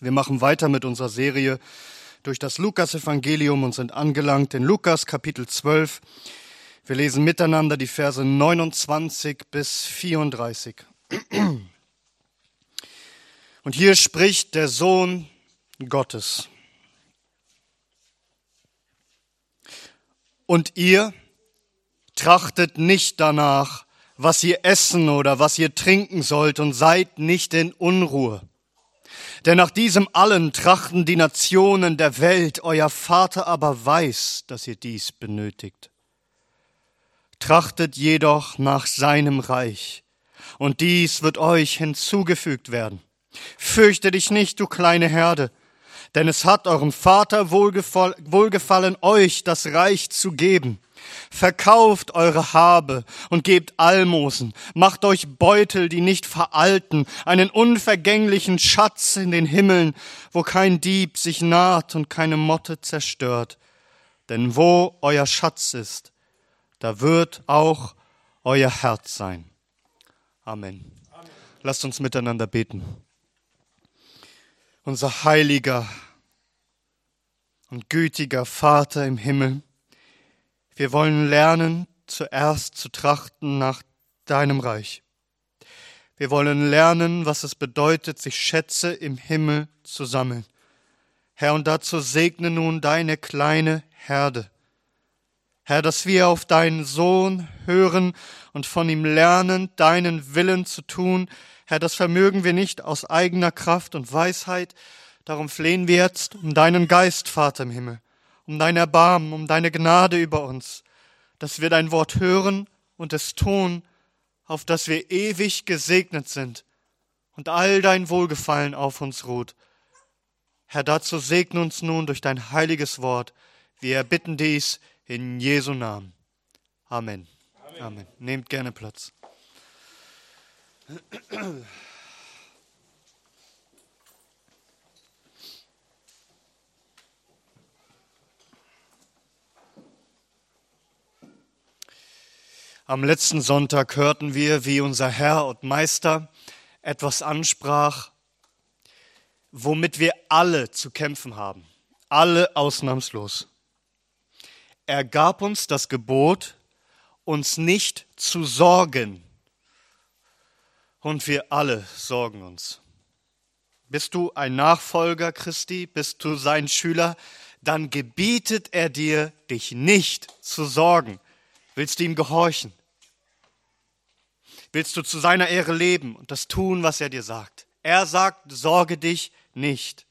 Wir machen weiter mit unserer Serie durch das Lukas-Evangelium und sind angelangt in Lukas Kapitel 12. Wir lesen miteinander die Verse 29 bis 34. Und hier spricht der Sohn Gottes. Und ihr trachtet nicht danach, was ihr essen oder was ihr trinken sollt, und seid nicht in Unruhe. Denn nach diesem allen trachten die Nationen der Welt, euer Vater aber weiß, dass ihr dies benötigt. Trachtet jedoch nach seinem Reich, und dies wird euch hinzugefügt werden. Fürchte dich nicht, du kleine Herde, denn es hat eurem Vater wohlgefallen, euch das Reich zu geben. Verkauft eure Habe und gebt Almosen, macht euch Beutel, die nicht veralten, einen unvergänglichen Schatz in den Himmeln, wo kein Dieb sich naht und keine Motte zerstört. Denn wo euer Schatz ist, da wird auch euer Herz sein. Amen. Amen. Lasst uns miteinander beten. Unser heiliger und gütiger Vater im Himmel, wir wollen lernen, zuerst zu trachten nach deinem Reich. Wir wollen lernen, was es bedeutet, sich Schätze im Himmel zu sammeln. Herr, und dazu segne nun deine kleine Herde. Herr, dass wir auf deinen Sohn hören und von ihm lernen, deinen Willen zu tun. Herr, das vermögen wir nicht aus eigener Kraft und Weisheit. Darum flehen wir jetzt um deinen Geist, Vater im Himmel, um dein Erbarmen, um deine Gnade über uns, dass wir dein Wort hören und es tun, auf dass wir ewig gesegnet sind und all dein Wohlgefallen auf uns ruht. Herr, dazu segne uns nun durch dein heiliges Wort. Wir erbitten dies in Jesu Namen. Amen. Amen. Amen. Nehmt gerne Platz. Am letzten Sonntag hörten wir, wie unser Herr und Meister etwas ansprach, womit wir alle zu kämpfen haben. Alle ausnahmslos. Er gab uns das Gebot, uns nicht zu sorgen. Und wir alle sorgen uns. Bist du ein Nachfolger Christi? Bist du sein Schüler? Dann gebietet er dir, dich nicht zu sorgen. Willst du ihm gehorchen? Willst du zu seiner Ehre leben und das tun, was er dir sagt? Er sagt, sorge dich nicht.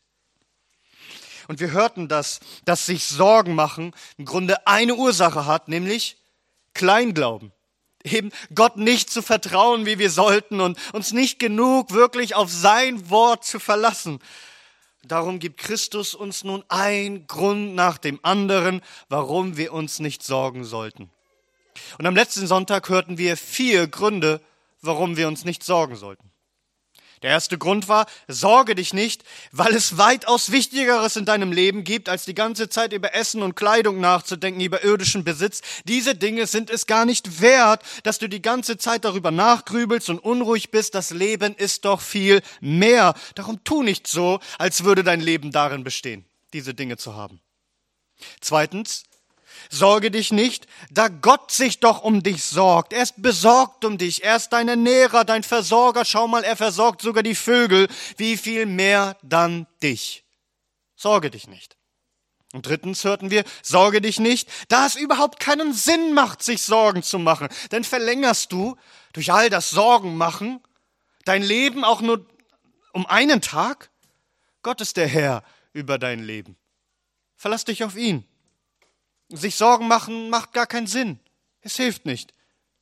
Und wir hörten, dass sich Sorgen machen im Grunde eine Ursache hat, nämlich Kleinglauben. Eben Gott nicht zu vertrauen, wie wir sollten, und uns nicht genug wirklich auf sein Wort zu verlassen. Darum gibt Christus uns nun einen Grund nach dem anderen, warum wir uns nicht sorgen sollten. Und am letzten Sonntag hörten wir 4 Gründe, warum wir uns nicht sorgen sollten. Der erste Grund war, sorge dich nicht, weil es weitaus Wichtigeres in deinem Leben gibt, als die ganze Zeit über Essen und Kleidung nachzudenken, über irdischen Besitz. Diese Dinge sind es gar nicht wert, dass du die ganze Zeit darüber nachgrübelst und unruhig bist. Das Leben ist doch viel mehr. Darum tu nicht so, als würde dein Leben darin bestehen, diese Dinge zu haben. Zweitens, sorge dich nicht, da Gott sich doch um dich sorgt. Er ist besorgt um dich. Er ist dein Ernährer, dein Versorger. Schau mal, er versorgt sogar die Vögel. Wie viel mehr dann dich? Sorge dich nicht. Und drittens hörten wir, sorge dich nicht, da es überhaupt keinen Sinn macht, sich Sorgen zu machen. Denn verlängerst du durch all das Sorgen machen dein Leben auch nur um einen Tag? Gott ist der Herr über dein Leben. Verlass dich auf ihn. Sich Sorgen machen macht gar keinen Sinn. Es hilft nicht.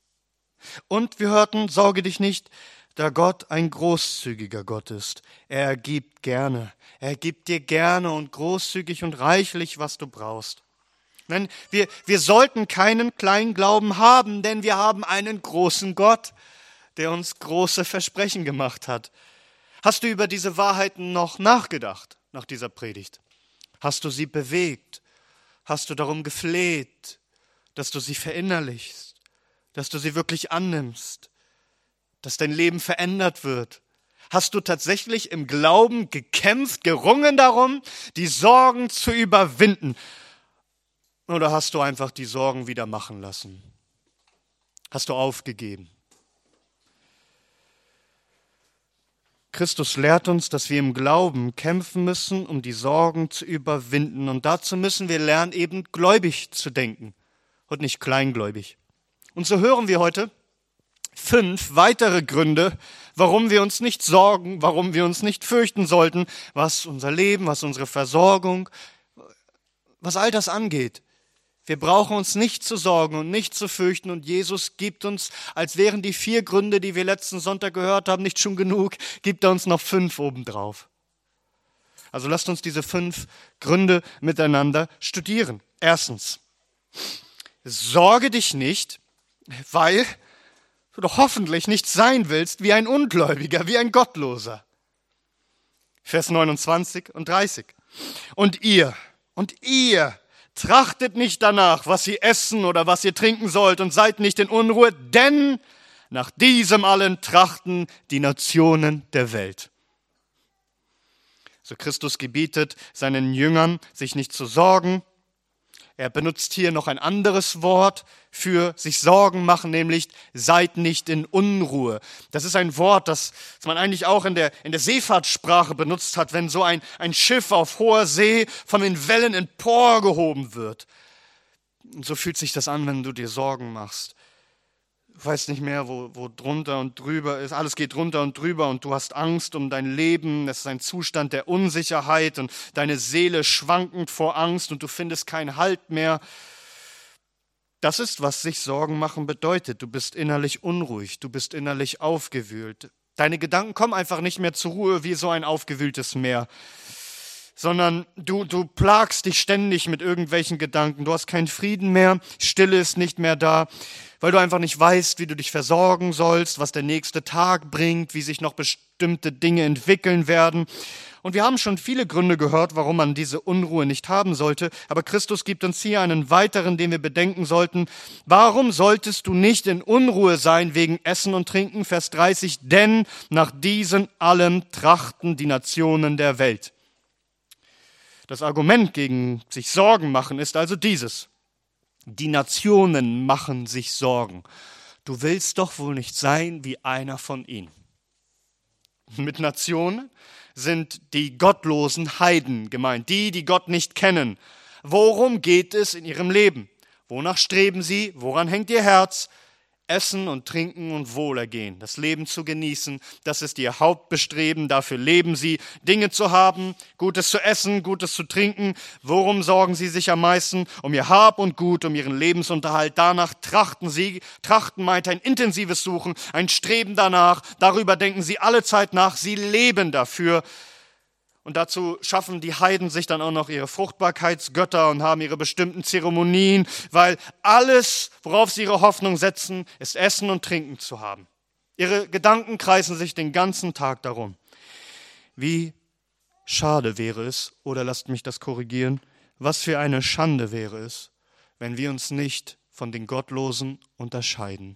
Und wir hörten, sorge dich nicht, da Gott ein großzügiger Gott ist. Er gibt gerne. Er gibt dir gerne und großzügig und reichlich, was du brauchst. Nein, wir sollten keinen Kleinglauben haben, denn wir haben einen großen Gott, der uns große Versprechen gemacht hat. Hast du über diese Wahrheiten noch nachgedacht nach dieser Predigt? Hast du sie bewegt? Hast du darum gefleht, dass du sie verinnerlichst, dass du sie wirklich annimmst, dass dein Leben verändert wird? Hast du tatsächlich im Glauben gekämpft, gerungen darum, die Sorgen zu überwinden? Oder hast du einfach die Sorgen wieder machen lassen? Hast du aufgegeben? Christus lehrt uns, dass wir im Glauben kämpfen müssen, um die Sorgen zu überwinden. Und dazu müssen wir lernen, eben gläubig zu denken und nicht kleingläubig. Und so hören wir heute 5 weitere Gründe, warum wir uns nicht sorgen, warum wir uns nicht fürchten sollten, was unser Leben, was unsere Versorgung, was all das angeht. Wir brauchen uns nicht zu sorgen und nicht zu fürchten, und Jesus gibt uns, als wären die 4 Gründe, die wir letzten Sonntag gehört haben, nicht schon genug, gibt er uns noch 5 obendrauf. Also lasst uns diese 5 Gründe miteinander studieren. Erstens, sorge dich nicht, weil du doch hoffentlich nicht sein willst wie ein Ungläubiger, wie ein Gottloser. Vers 29 und 30. Und ihr, trachtet nicht danach, was ihr essen oder was ihr trinken sollt, und seid nicht in Unruhe, denn nach diesem allen trachten die Nationen der Welt. So Christus gebietet seinen Jüngern, sich nicht zu sorgen. Er benutzt hier noch ein anderes Wort für sich Sorgen machen, nämlich seid nicht in Unruhe. Das ist ein Wort, das man eigentlich auch in der Seefahrtssprache benutzt hat, wenn so ein Schiff auf hoher See von den Wellen emporgehoben wird. Und so fühlt sich das an, wenn du dir Sorgen machst. Du weißt nicht mehr, wo drunter und drüber ist. Alles geht drunter und drüber und du hast Angst um dein Leben. Es ist ein Zustand der Unsicherheit und deine Seele schwankend vor Angst und du findest keinen Halt mehr. Das ist, was sich Sorgen machen bedeutet. Du bist innerlich unruhig, du bist innerlich aufgewühlt. Deine Gedanken kommen einfach nicht mehr zur Ruhe wie so ein aufgewühltes Meer, sondern du plagst dich ständig mit irgendwelchen Gedanken. Du hast keinen Frieden mehr, Stille ist nicht mehr da, weil du einfach nicht weißt, wie du dich versorgen sollst, was der nächste Tag bringt, wie sich noch bestimmte Dinge entwickeln werden. Und wir haben schon viele Gründe gehört, warum man diese Unruhe nicht haben sollte. Aber Christus gibt uns hier einen weiteren, den wir bedenken sollten. Warum solltest du nicht in Unruhe sein wegen Essen und Trinken? Vers 30, denn nach diesen allem trachten die Nationen der Welt. Das Argument gegen sich Sorgen machen ist also dieses. Die Nationen machen sich Sorgen. Du willst doch wohl nicht sein wie einer von ihnen. Mit Nationen sind die gottlosen Heiden gemeint, die Gott nicht kennen. Worum geht es in ihrem Leben? Wonach streben sie? Woran hängt ihr Herz? Essen und Trinken und Wohlergehen, das Leben zu genießen, das ist ihr Hauptbestreben, dafür leben sie, Dinge zu haben, Gutes zu essen, Gutes zu trinken. Worum sorgen sie sich am meisten? Um ihr Hab und Gut, um ihren Lebensunterhalt. Danach trachten meint ein intensives Suchen, ein Streben danach, darüber denken sie alle Zeit nach, sie leben dafür. Und dazu schaffen die Heiden sich dann auch noch ihre Fruchtbarkeitsgötter und haben ihre bestimmten Zeremonien, weil alles, worauf sie ihre Hoffnung setzen, ist Essen und Trinken zu haben. Ihre Gedanken kreisen sich den ganzen Tag darum. Wie schade wäre es, oder lasst mich das korrigieren, was für eine Schande wäre es, wenn wir uns nicht von den Gottlosen unterscheiden.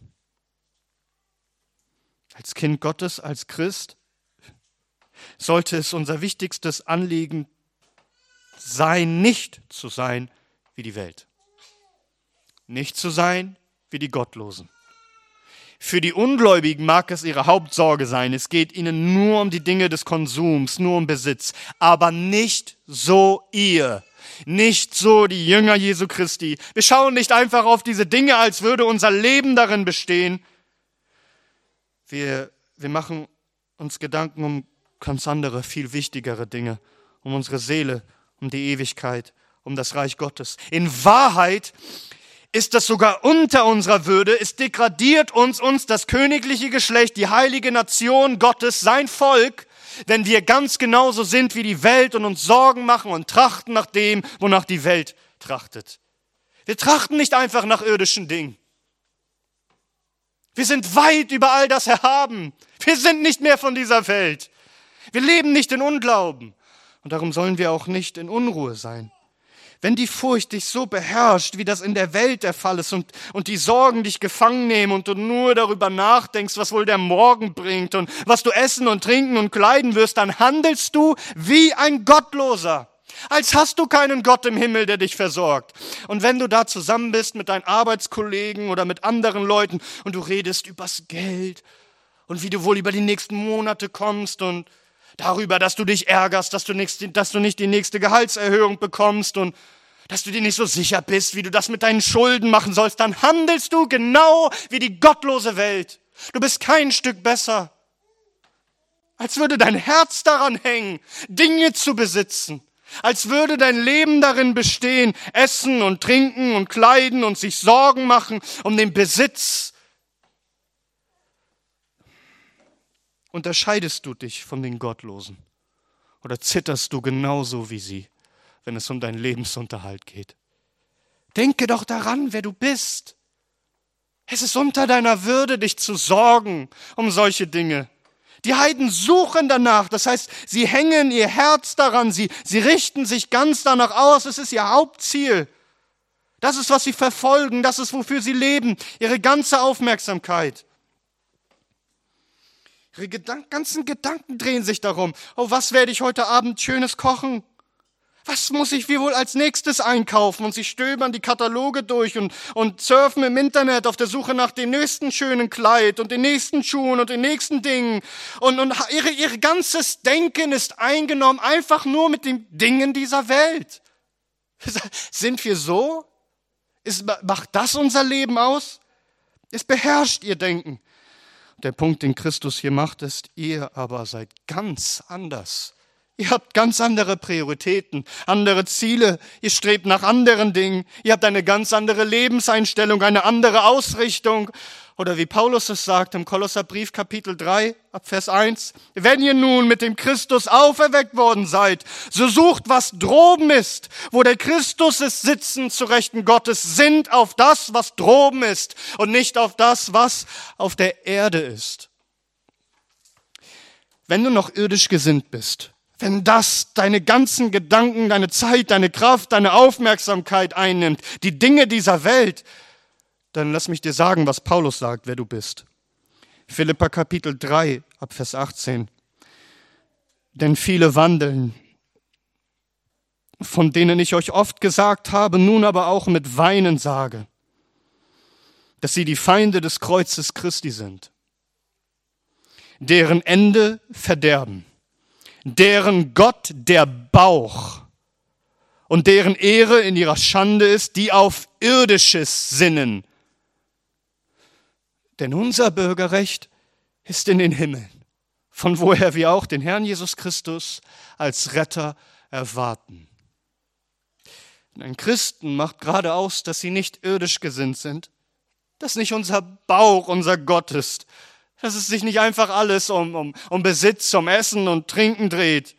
Als Kind Gottes, als Christ, sollte es unser wichtigstes Anliegen sein, nicht zu sein wie die Welt. Nicht zu sein wie die Gottlosen. Für die Ungläubigen mag es ihre Hauptsorge sein. Es geht ihnen nur um die Dinge des Konsums, nur um Besitz. Aber nicht so ihr. Nicht so die Jünger Jesu Christi. Wir schauen nicht einfach auf diese Dinge, als würde unser Leben darin bestehen. Wir machen uns Gedanken um ganz andere, viel wichtigere Dinge, um unsere Seele, um die Ewigkeit, um das Reich Gottes. In Wahrheit ist das sogar unter unserer Würde, es degradiert uns das königliche Geschlecht, die heilige Nation Gottes, sein Volk, wenn wir ganz genauso sind wie die Welt und uns Sorgen machen und trachten nach dem, wonach die Welt trachtet. Wir trachten nicht einfach nach irdischen Dingen. Wir sind weit über all das erhaben. Wir sind nicht mehr von dieser Welt. Wir leben nicht in Unglauben und darum sollen wir auch nicht in Unruhe sein. wenn die Furcht dich so beherrscht, wie das in der Welt der Fall ist und die Sorgen dich gefangen nehmen und du nur darüber nachdenkst, was wohl der Morgen bringt und was du essen und trinken und kleiden wirst, dann handelst du wie ein Gottloser. Als hast du keinen Gott im Himmel, der dich versorgt. Und wenn du da zusammen bist mit deinen Arbeitskollegen oder mit anderen Leuten und du redest übers Geld und wie du wohl über die nächsten Monate kommst und darüber, dass du dich ärgerst, dass du nicht die nächste Gehaltserhöhung bekommst und dass du dir nicht so sicher bist, wie du das mit deinen Schulden machen sollst, dann handelst du genau wie die gottlose Welt. Du bist kein Stück besser. Als würde dein Herz daran hängen, Dinge zu besitzen. Als würde dein Leben darin bestehen, essen und trinken und kleiden und sich Sorgen machen um den Besitz. Unterscheidest du dich von den Gottlosen? Oder zitterst du genauso wie sie, wenn es um deinen Lebensunterhalt geht? Denke doch daran, wer du bist. Es ist unter deiner Würde, dich zu sorgen um solche Dinge. Die Heiden suchen danach, das heißt, sie hängen ihr Herz daran, sie richten sich ganz danach aus, es ist ihr Hauptziel. Das ist, was sie verfolgen, das ist, wofür sie leben, ihre ganze Aufmerksamkeit. Ihre ganzen Gedanken drehen sich darum, oh, was werde ich heute Abend Schönes kochen? Was muss ich wie wohl als nächstes einkaufen? Und sie stöbern die Kataloge durch und surfen im Internet auf der Suche nach dem nächsten schönen Kleid und den nächsten Schuhen und den nächsten Dingen. Und ihr ganzes Denken ist eingenommen einfach nur mit den Dingen dieser Welt. Sind wir so? Macht das unser Leben aus? Es beherrscht ihr Denken. Der Punkt, den Christus hier macht, ist, ihr aber seid ganz anders. Ihr habt ganz andere Prioritäten, andere Ziele, ihr strebt nach anderen Dingen, ihr habt eine ganz andere Lebenseinstellung, eine andere Ausrichtung. Oder wie Paulus es sagt im Kolosserbrief Kapitel 3, ab Vers 1, wenn ihr nun mit dem Christus auferweckt worden seid, so sucht, was droben ist, wo der Christus ist sitzen zu Rechten Gottes, sinnt auf das, was droben ist und nicht auf das, was auf der Erde ist. Wenn du noch irdisch gesinnt bist, wenn das deine ganzen Gedanken, deine Zeit, deine Kraft, deine Aufmerksamkeit einnimmt, die Dinge dieser Welt, dann lass mich dir sagen, was Paulus sagt, wer du bist. Philipper Kapitel 3, ab Vers 18. Denn viele wandeln, von denen ich euch oft gesagt habe, nun aber auch mit Weinen sage, dass sie die Feinde des Kreuzes Christi sind, deren Ende Verderben, deren Gott der Bauch und deren Ehre in ihrer Schande ist, die auf Irdisches sinnen. Denn unser Bürgerrecht ist in den Himmeln, von woher wir auch den Herrn Jesus Christus als Retter erwarten. Ein Christen macht gerade aus, dass sie nicht irdisch gesinnt sind, dass nicht unser Bauch unser Gott ist, dass es sich nicht einfach alles um Besitz, um Essen und Trinken dreht.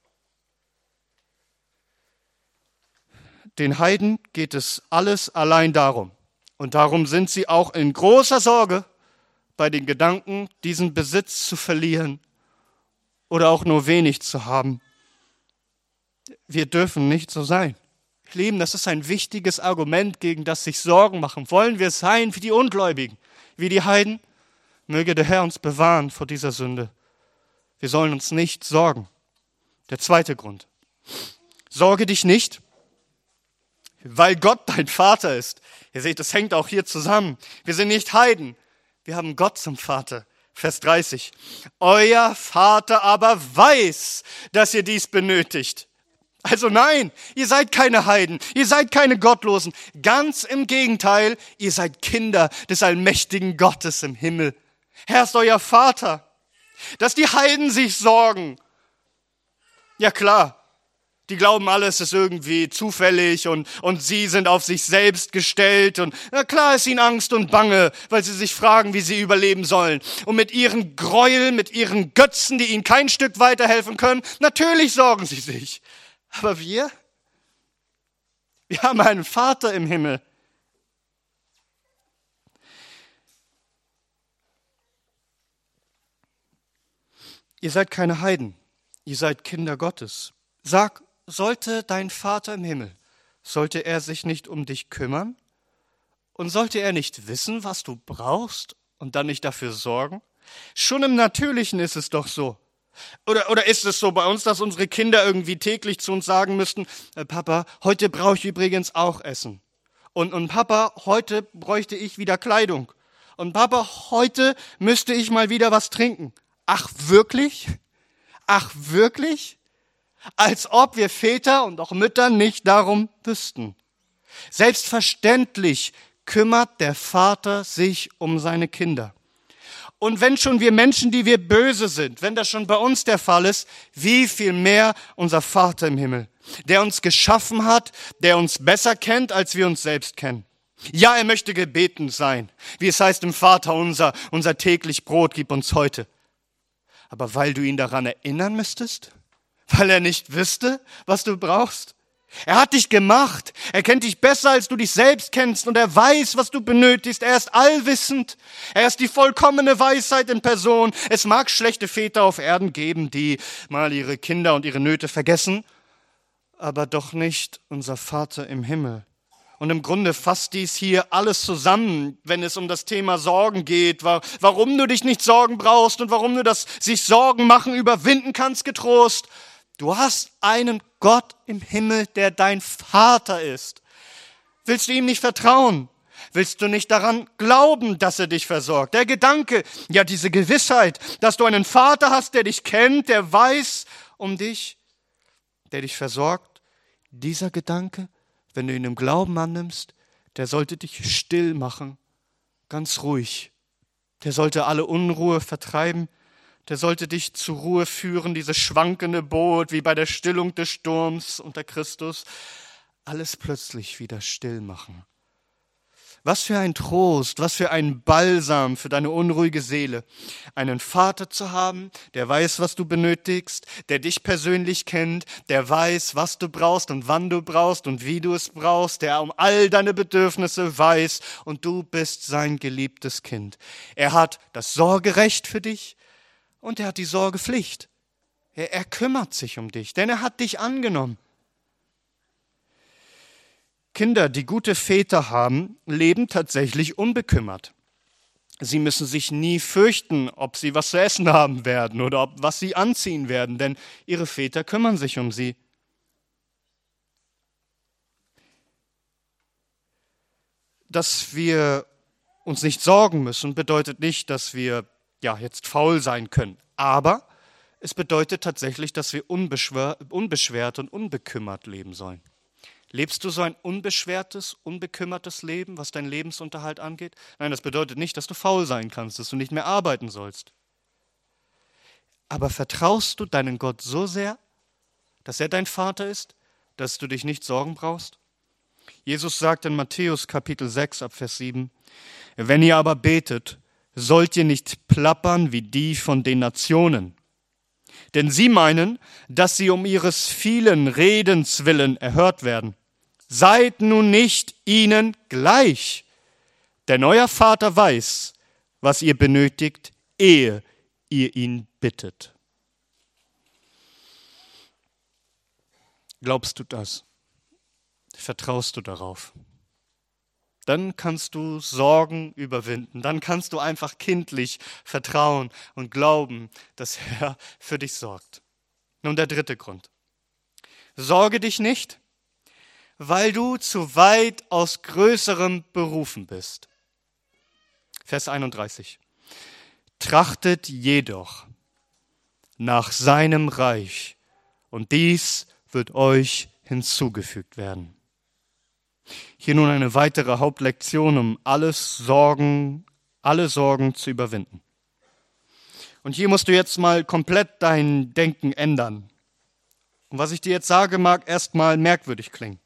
Den Heiden geht es alles allein darum. Und darum sind sie auch in großer Sorge bei den Gedanken, diesen Besitz zu verlieren oder auch nur wenig zu haben. Wir dürfen nicht so sein. Lieben, das ist ein wichtiges Argument, gegen das sich Sorgen machen. Wollen wir sein wie die Ungläubigen, wie die Heiden? Möge der Herr uns bewahren vor dieser Sünde. Wir sollen uns nicht sorgen. Der zweite Grund. Sorge dich nicht, weil Gott dein Vater ist. Ihr seht, das hängt auch hier zusammen. Wir sind nicht Heiden. Wir haben Gott zum Vater. Vers 30. Euer Vater aber weiß, dass ihr dies benötigt. Also nein, ihr seid keine Heiden, ihr seid keine Gottlosen. Ganz im Gegenteil, ihr seid Kinder des allmächtigen Gottes im Himmel. Herr ist euer Vater. Dass die Heiden sich sorgen. Ja klar, die glauben, alles ist irgendwie zufällig und sie sind auf sich selbst gestellt. Und na klar ist ihnen Angst und Bange, weil sie sich fragen, wie sie überleben sollen. Und mit ihren Gräueln, mit ihren Götzen, die ihnen kein Stück weiterhelfen können, natürlich sorgen sie sich. Aber wir haben einen Vater im Himmel. Ihr seid keine Heiden, ihr seid Kinder Gottes. Sag, sollte dein Vater im Himmel Sollte er sich nicht um dich kümmern? Und sollte er nicht wissen, was du brauchst und dann nicht dafür sorgen? Schon im Natürlichen ist es doch so. Oder ist es so bei uns, dass unsere Kinder irgendwie täglich zu uns sagen müssten, Papa, heute brauche ich übrigens auch Essen. Und Papa, heute bräuchte ich wieder Kleidung. Und Papa, heute müsste ich mal wieder was trinken. Ach wirklich? Ach wirklich? Als ob wir Väter und auch Mütter nicht darum wüssten. Selbstverständlich kümmert der Vater sich um seine Kinder. Und wenn schon wir Menschen, die wir böse sind, wenn das schon bei uns der Fall ist, wie viel mehr unser Vater im Himmel, der uns geschaffen hat, der uns besser kennt, als wir uns selbst kennen. Ja, er möchte gebeten sein, wie es heißt im Vater unser täglich Brot gib uns heute. Aber weil du ihn daran erinnern müsstest, weil er nicht wüsste, was du brauchst. Er hat dich gemacht, er kennt dich besser, als du dich selbst kennst und er weiß, was du benötigst. Er ist allwissend, er ist die vollkommene Weisheit in Person. Es mag schlechte Väter auf Erden geben, die mal ihre Kinder und ihre Nöte vergessen, aber doch nicht unser Vater im Himmel. Und im Grunde fasst dies hier alles zusammen, wenn es um das Thema Sorgen geht, warum du dich nicht sorgen brauchst und warum du das sich Sorgen machen überwinden kannst getrost. Du hast einen Gott im Himmel, der dein Vater ist. Willst du ihm nicht vertrauen? Willst du nicht daran glauben, dass er dich versorgt? Der Gedanke, ja diese Gewissheit, dass du einen Vater hast, der dich kennt, der weiß um dich, der dich versorgt, dieser Gedanke, wenn du ihn im Glauben annimmst, der sollte dich still machen, ganz ruhig. Der sollte alle Unruhe vertreiben. Der sollte dich zur Ruhe führen, dieses schwankende Boot, wie bei der Stillung des Sturms unter Christus. Alles plötzlich wieder still machen. Was für ein Trost, was für ein Balsam für deine unruhige Seele. Einen Vater zu haben, der weiß, was du benötigst, der dich persönlich kennt, der weiß, was du brauchst und wann du brauchst und wie du es brauchst, der um all deine Bedürfnisse weiß und du bist sein geliebtes Kind. Er hat das Sorgerecht für dich. Und er hat die Sorgepflicht. Er kümmert sich um dich, denn er hat dich angenommen. Kinder, die gute Väter haben, leben tatsächlich unbekümmert. Sie müssen sich nie fürchten, ob sie was zu essen haben werden oder was sie anziehen werden, denn ihre Väter kümmern sich um sie. Dass wir uns nicht sorgen müssen, bedeutet nicht, dass wir jetzt faul sein können. Aber es bedeutet tatsächlich, dass wir unbeschwert und unbekümmert leben sollen. Lebst du so ein unbeschwertes, unbekümmertes Leben, was deinen Lebensunterhalt angeht? Nein, das bedeutet nicht, dass du faul sein kannst, dass du nicht mehr arbeiten sollst. Aber vertraust du deinen Gott so sehr, dass er dein Vater ist, dass du dich nicht sorgen brauchst? Jesus sagt in Matthäus Kapitel 6 ab Vers 7, wenn ihr aber betet, sollt ihr nicht plappern wie die von den Nationen. Denn sie meinen, dass sie um ihres vielen Redens willen erhört werden. Seid nun nicht ihnen gleich, denn euer Vater weiß, was ihr benötigt, ehe ihr ihn bittet. Glaubst du das? Vertraust du darauf? Dann kannst du Sorgen überwinden. Dann kannst du einfach kindlich vertrauen und glauben, dass er für dich sorgt. Nun der dritte Grund. Sorge dich nicht, weil du zu weitaus Größerem berufen bist. Vers 31. Trachtet jedoch nach seinem Reich, und dies wird euch hinzugefügt werden. Hier nun eine weitere Hauptlektion, um alle Sorgen zu überwinden. Und hier musst du jetzt mal komplett dein Denken ändern. Und was ich dir jetzt sage, mag erstmal merkwürdig klingen.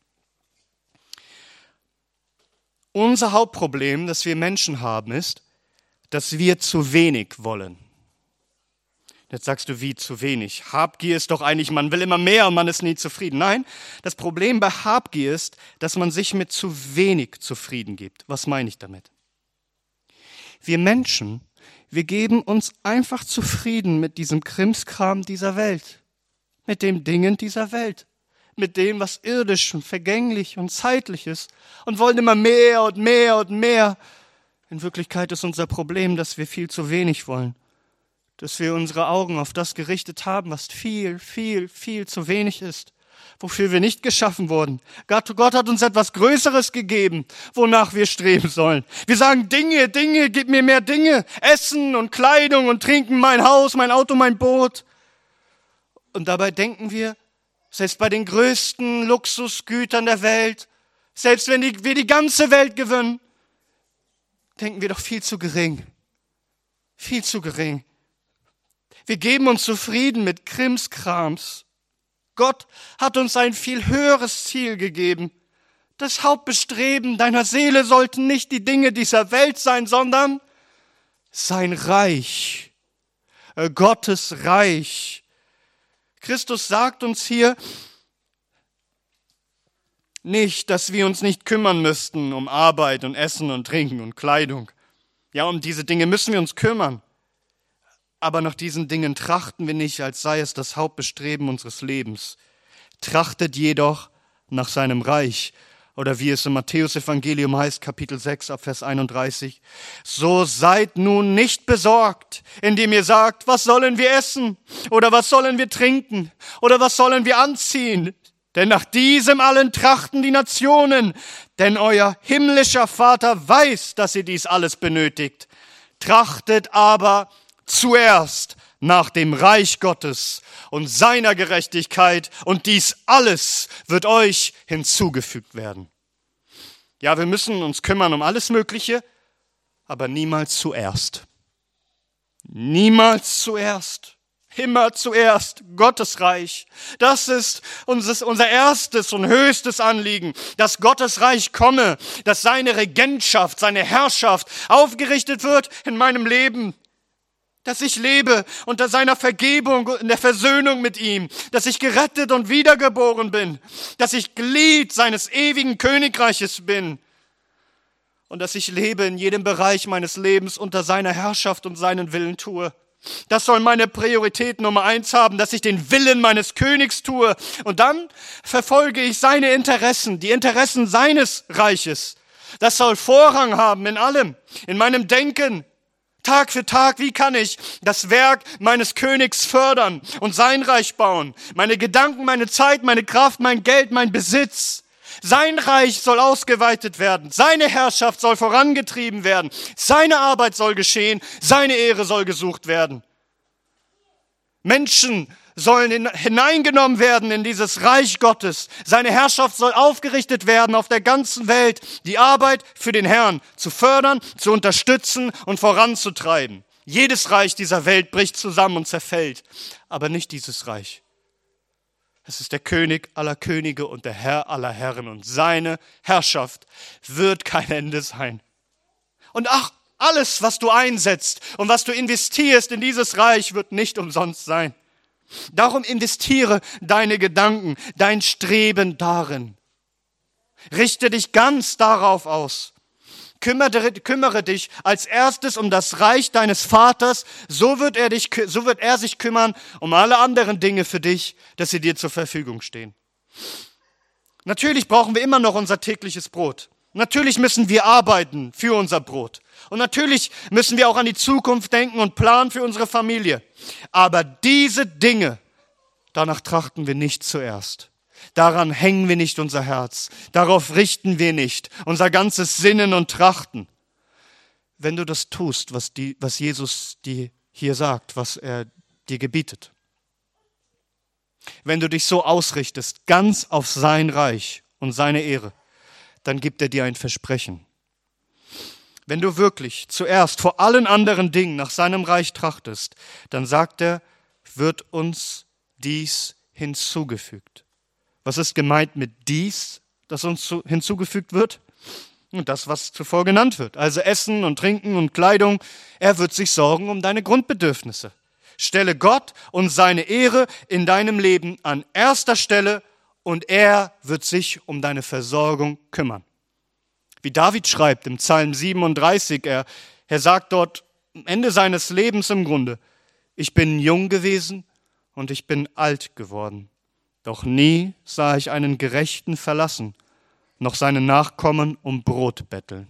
Unser Hauptproblem, das wir Menschen haben, ist, dass wir zu wenig wollen. Jetzt sagst du, wie zu wenig? Habgier ist doch eigentlich, man will immer mehr und man ist nie zufrieden. Nein, das Problem bei Habgier ist, dass man sich mit zu wenig zufrieden gibt. Was meine ich damit? Wir Menschen, wir geben uns einfach zufrieden mit diesem Krimskram dieser Welt, mit den Dingen dieser Welt, mit dem, was irdisch und vergänglich und zeitlich ist und wollen immer mehr und mehr und mehr. In Wirklichkeit ist unser Problem, dass wir viel zu wenig wollen. Dass wir unsere Augen auf das gerichtet haben, was viel, viel, viel zu wenig ist. Wofür wir nicht geschaffen wurden. Gott hat uns etwas Größeres gegeben, wonach wir streben sollen. Wir sagen Dinge, gib mir mehr Dinge. Essen und Kleidung und Trinken, mein Haus, mein Auto, mein Boot. Und dabei denken wir, selbst bei den größten Luxusgütern der Welt, selbst wenn wir die ganze Welt gewinnen, denken wir doch viel zu gering. Viel zu gering. Wir geben uns zufrieden mit Krimskrams. Gott hat uns ein viel höheres Ziel gegeben. Das Hauptbestreben deiner Seele sollten nicht die Dinge dieser Welt sein, sondern sein Reich, Gottes Reich. Christus sagt uns hier nicht, dass wir uns nicht kümmern müssten um Arbeit und Essen und Trinken und Kleidung. Ja, um diese Dinge müssen wir uns kümmern. Aber nach diesen Dingen trachten wir nicht, als sei es das Hauptbestreben unseres Lebens. Trachtet jedoch nach seinem Reich. Oder wie es im Matthäus-Evangelium heißt, Kapitel 6, ab Vers 31. So seid nun nicht besorgt, indem ihr sagt, was sollen wir essen? Oder was sollen wir trinken? Oder was sollen wir anziehen? Denn nach diesem allen trachten die Nationen. Denn euer himmlischer Vater weiß, dass ihr dies alles benötigt. Trachtet aber zuerst nach dem Reich Gottes und seiner Gerechtigkeit, und dies alles wird euch hinzugefügt werden. Ja, wir müssen uns kümmern um alles Mögliche, aber niemals zuerst. Niemals zuerst. Immer zuerst Gottes Reich. Das ist unser erstes und höchstes Anliegen, dass Gottes Reich komme, dass seine Regentschaft, seine Herrschaft aufgerichtet wird in meinem Leben. Dass ich lebe unter seiner Vergebung und in der Versöhnung mit ihm, dass ich gerettet und wiedergeboren bin, dass ich Glied seines ewigen Königreiches bin und dass ich lebe in jedem Bereich meines Lebens unter seiner Herrschaft und seinen Willen tue. Das soll meine Priorität Nummer 1 haben, dass ich den Willen meines Königs tue und dann verfolge ich seine Interessen, die Interessen seines Reiches. Das soll Vorrang haben in allem, in meinem Denken. Tag für Tag, wie kann ich das Werk meines Königs fördern und sein Reich bauen? Meine Gedanken, meine Zeit, meine Kraft, mein Geld, mein Besitz. Sein Reich soll ausgeweitet werden. Seine Herrschaft soll vorangetrieben werden. Seine Arbeit soll geschehen. Seine Ehre soll gesucht werden. Menschen sollen hineingenommen werden in dieses Reich Gottes. Seine Herrschaft soll aufgerichtet werden auf der ganzen Welt, die Arbeit für den Herrn zu fördern, zu unterstützen und voranzutreiben. Jedes Reich dieser Welt bricht zusammen und zerfällt, aber nicht dieses Reich. Es ist der König aller Könige und der Herr aller Herren und seine Herrschaft wird kein Ende sein. Und alles, was du einsetzt und was du investierst in dieses Reich, wird nicht umsonst sein. Darum investiere deine Gedanken, dein Streben darin. Richte dich ganz darauf aus. Kümmere dich als erstes um das Reich deines Vaters, so wird er sich kümmern um alle anderen Dinge für dich, dass sie dir zur Verfügung stehen. Natürlich brauchen wir immer noch unser tägliches Brot. Natürlich müssen wir arbeiten für unser Brot. Und natürlich müssen wir auch an die Zukunft denken und planen für unsere Familie. Aber diese Dinge, danach trachten wir nicht zuerst. Daran hängen wir nicht unser Herz. Darauf richten wir nicht unser ganzes Sinnen und Trachten. Wenn du das tust, was Jesus dir hier sagt, was er dir gebietet. Wenn du dich so ausrichtest, ganz auf sein Reich und seine Ehre, dann gibt er dir ein Versprechen. Wenn du wirklich zuerst vor allen anderen Dingen nach seinem Reich trachtest, dann sagt er, wird uns dies hinzugefügt. Was ist gemeint mit dies, das uns hinzugefügt wird? Und das, was zuvor genannt wird. Also Essen und Trinken und Kleidung. Er wird sich sorgen um deine Grundbedürfnisse. Stelle Gott und seine Ehre in deinem Leben an erster Stelle und er wird sich um deine Versorgung kümmern. Wie David schreibt im Psalm 37, er sagt dort am Ende seines Lebens im Grunde, ich bin jung gewesen und ich bin alt geworden. Doch nie sah ich einen Gerechten verlassen, noch seine Nachkommen um Brot betteln.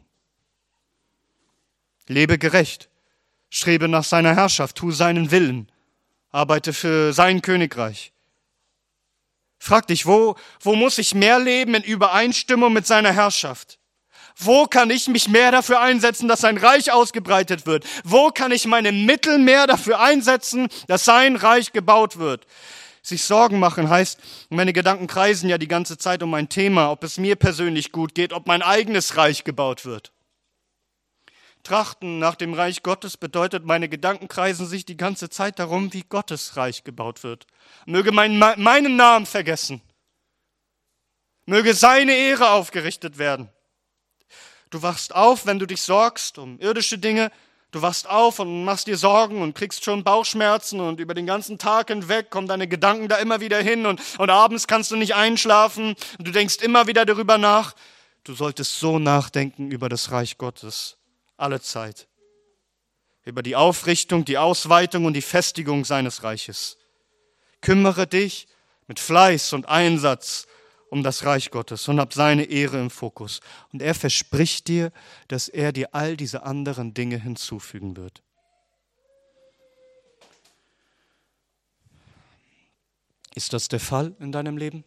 Lebe gerecht, strebe nach seiner Herrschaft, tu seinen Willen, arbeite für sein Königreich. Frag dich, wo muss ich mehr leben in Übereinstimmung mit seiner Herrschaft? Wo kann ich mich mehr dafür einsetzen, dass sein Reich ausgebreitet wird? Wo kann ich meine Mittel mehr dafür einsetzen, dass sein Reich gebaut wird? Sich Sorgen machen heißt, meine Gedanken kreisen ja die ganze Zeit um mein Thema, ob es mir persönlich gut geht, ob mein eigenes Reich gebaut wird. Trachten nach dem Reich Gottes bedeutet, meine Gedanken kreisen sich die ganze Zeit darum, wie Gottes Reich gebaut wird. Möge meinen Namen vergessen. Möge seine Ehre aufgerichtet werden. Du wachst auf, wenn du dich sorgst um irdische Dinge. Du wachst auf und machst dir Sorgen und kriegst schon Bauchschmerzen und über den ganzen Tag hinweg kommen deine Gedanken da immer wieder hin und abends kannst du nicht einschlafen und du denkst immer wieder darüber nach. Du solltest so nachdenken über das Reich Gottes, alle Zeit. Über die Aufrichtung, die Ausweitung und die Festigung seines Reiches. Kümmere dich mit Fleiß und Einsatz um das Reich Gottes und hab seine Ehre im Fokus. Und er verspricht dir, dass er dir all diese anderen Dinge hinzufügen wird. Ist das der Fall in deinem Leben?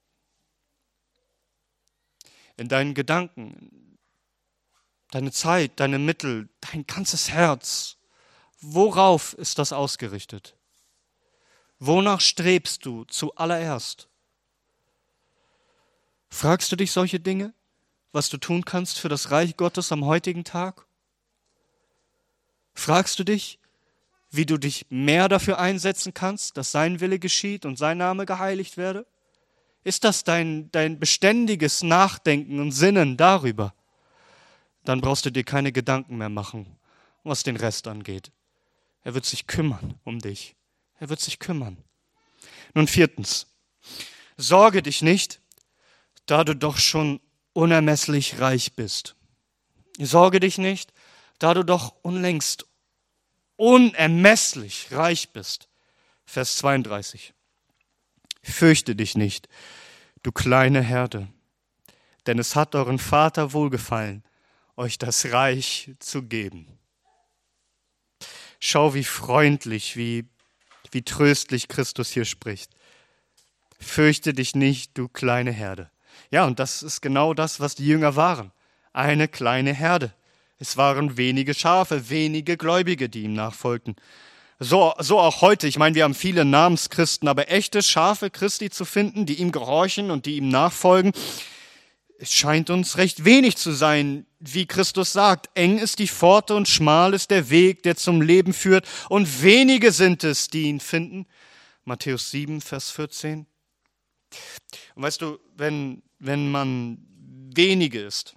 In deinen Gedanken, deine Zeit, deine Mittel, dein ganzes Herz. Worauf ist das ausgerichtet? Wonach strebst du zuallererst? Fragst du dich solche Dinge, was du tun kannst für das Reich Gottes am heutigen Tag? Fragst du dich, wie du dich mehr dafür einsetzen kannst, dass sein Wille geschieht und sein Name geheiligt werde? Ist das dein beständiges Nachdenken und Sinnen darüber? Dann brauchst du dir keine Gedanken mehr machen, was den Rest angeht. Er wird sich kümmern um dich. Er wird sich kümmern. Nun 4. Sorge dich nicht, da du doch schon unermesslich reich bist. Sorge dich nicht, da du doch unlängst unermesslich reich bist. Vers 32. Fürchte dich nicht, du kleine Herde, denn es hat euren Vater wohlgefallen, euch das Reich zu geben. Schau, wie freundlich, wie tröstlich Christus hier spricht. Fürchte dich nicht, du kleine Herde. Ja, und das ist genau das, was die Jünger waren. Eine kleine Herde. Es waren wenige Schafe, wenige Gläubige, die ihm nachfolgten. So auch heute. Ich meine, wir haben viele Namenschristen, aber echte Schafe Christi zu finden, die ihm gehorchen und die ihm nachfolgen, es scheint uns recht wenig zu sein, wie Christus sagt. Eng ist die Pforte und schmal ist der Weg, der zum Leben führt, und wenige sind es, die ihn finden. Matthäus 7, Vers 14. Und weißt du, wenn man wenige ist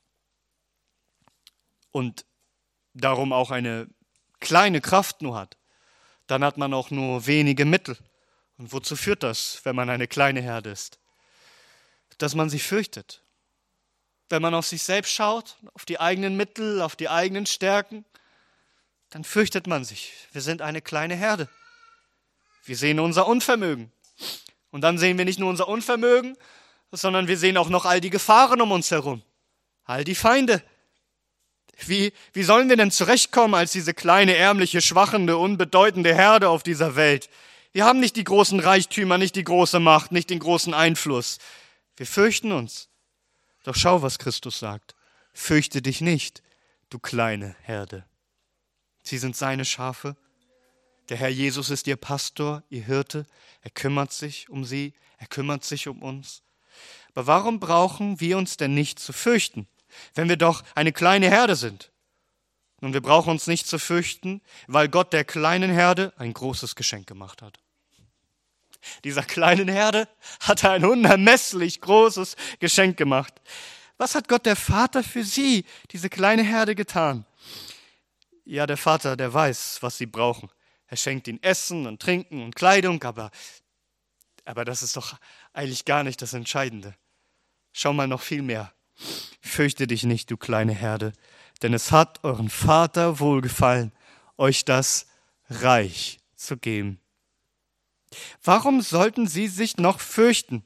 und darum auch eine kleine Kraft nur hat, dann hat man auch nur wenige Mittel. Und wozu führt das, wenn man eine kleine Herde ist? Dass man sich fürchtet. Wenn man auf sich selbst schaut, auf die eigenen Mittel, auf die eigenen Stärken, dann fürchtet man sich. Wir sind eine kleine Herde. Wir sehen unser Unvermögen. Und dann sehen wir nicht nur unser Unvermögen, sondern wir sehen auch noch all die Gefahren um uns herum. All die Feinde. Wie sollen wir denn zurechtkommen als diese kleine, ärmliche, schwachende, unbedeutende Herde auf dieser Welt? Wir haben nicht die großen Reichtümer, nicht die große Macht, nicht den großen Einfluss. Wir fürchten uns. Doch schau, was Christus sagt. Fürchte dich nicht, du kleine Herde. Sie sind seine Schafe. Der Herr Jesus ist ihr Pastor, ihr Hirte. Er kümmert sich um sie, er kümmert sich um uns. Aber warum brauchen wir uns denn nicht zu fürchten, wenn wir doch eine kleine Herde sind? Nun, wir brauchen uns nicht zu fürchten, weil Gott der kleinen Herde ein großes Geschenk gemacht hat. Dieser kleinen Herde hat er ein unermesslich großes Geschenk gemacht. Was hat Gott der Vater für sie, diese kleine Herde, getan? Ja, der Vater, der weiß, was sie brauchen. Er schenkt ihnen Essen und Trinken und Kleidung, aber das ist doch eigentlich gar nicht das Entscheidende. Schau mal noch viel mehr. Fürchte dich nicht, du kleine Herde, denn es hat euren Vater wohlgefallen, euch das Reich zu geben. Warum sollten sie sich noch fürchten?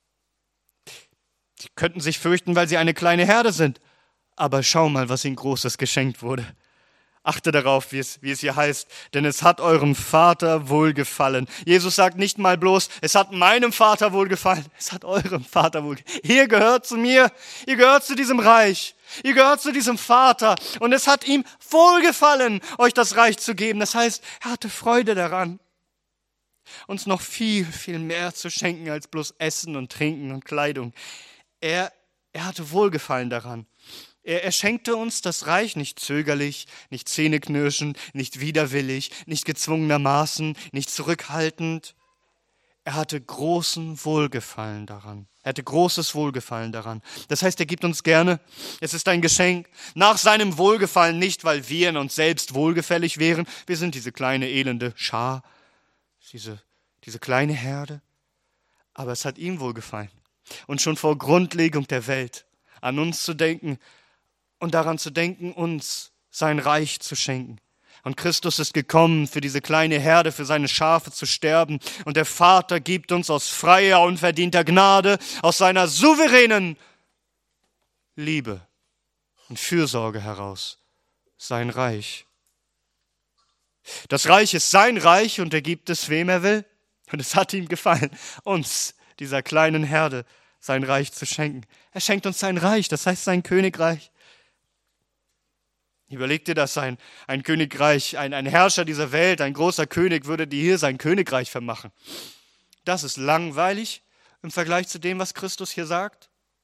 Sie könnten sich fürchten, weil sie eine kleine Herde sind. Aber schau mal, was ihnen Großes geschenkt wurde. Achte darauf, wie es hier heißt, denn es hat eurem Vater wohlgefallen. Jesus sagt nicht mal bloß, es hat meinem Vater wohlgefallen, es hat eurem Vater wohlgefallen. Ihr gehört zu mir, ihr gehört zu diesem Reich, ihr gehört zu diesem Vater und es hat ihm wohlgefallen, euch das Reich zu geben. Das heißt, er hatte Freude daran, uns noch viel, viel mehr zu schenken als bloß Essen und Trinken und Kleidung. Er hatte Wohlgefallen daran. Er schenkte uns das Reich nicht zögerlich, nicht zähneknirschend, nicht widerwillig, nicht gezwungenermaßen, nicht zurückhaltend. Er hatte großen Wohlgefallen daran. Er hatte großes Wohlgefallen daran. Das heißt, er gibt uns gerne. Es ist ein Geschenk. Nach seinem Wohlgefallen nicht, weil wir in uns selbst wohlgefällig wären. Wir sind diese kleine elende Schar, diese kleine Herde. Aber es hat ihm wohlgefallen. Und schon vor Grundlegung der Welt an uns zu denken, und daran zu denken, uns sein Reich zu schenken. Und Christus ist gekommen, für diese kleine Herde, für seine Schafe zu sterben. Und der Vater gibt uns aus freier, unverdienter Gnade, aus seiner souveränen Liebe und Fürsorge heraus sein Reich. Das Reich ist sein Reich und er gibt es, wem er will. Und es hat ihm gefallen, uns, dieser kleinen Herde, sein Reich zu schenken. Er schenkt uns sein Reich, das heißt sein Königreich. Überleg dir das, ein Königreich, ein Herrscher dieser Welt, ein großer König würde dir hier sein Königreich vermachen. Das ist langweilig im Vergleich zu dem, was Christus hier sagt.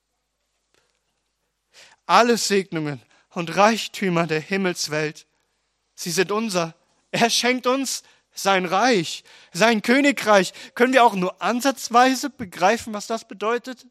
Alle Segnungen und Reichtümer der Himmelswelt, sie sind unser. Er schenkt uns sein Reich, sein Königreich. Können wir auch nur ansatzweise begreifen, was das bedeutet?